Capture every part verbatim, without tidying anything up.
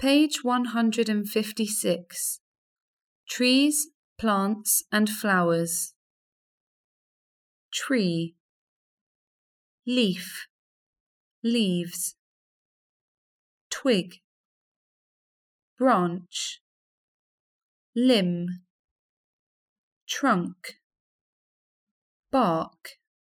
Page one hundred fifty-six. Trees, plants and flowers. Tree. Leaf, leaves. Twig. Branch. Limb. Trunk. Bark.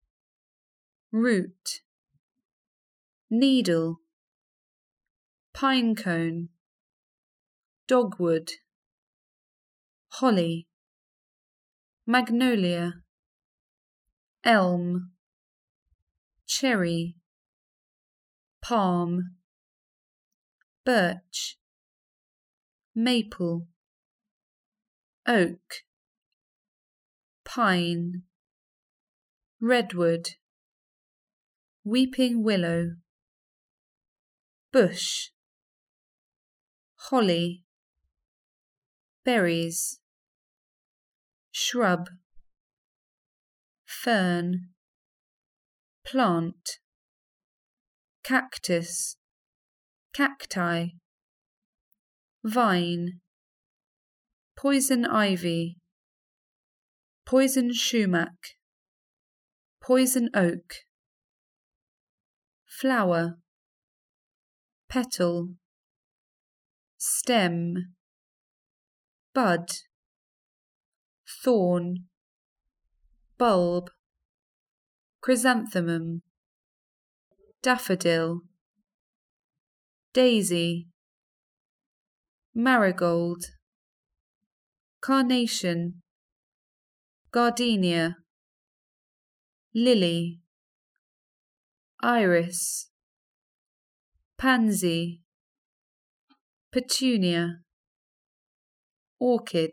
Root. Needle. Pine cone. Dogwood. Holly. Magnolia. Elm. Cherry. Palm. Birch. Maple. Oak. Pine. Redwood. Weeping willow. Bush. Holly. Berries. Shrub. Fern. Plant. Cactus. Cacti. Vine. Poison ivy. Poison sumac. Poison oak. Flower. Petal. Stem. Bud. Thorn. Bulb. Chrysanthemum. Daffodil. Daisy. Marigold. Carnation. Gardenia. Lily. Iris. Pansy. Petunia. Orchid.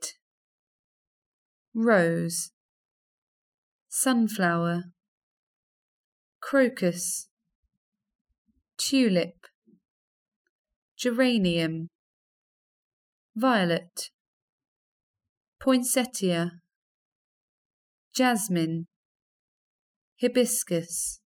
Rose. Sunflower. Crocus. Tulip. Geranium. Violet. Poinsettia. Jasmine. Hibiscus.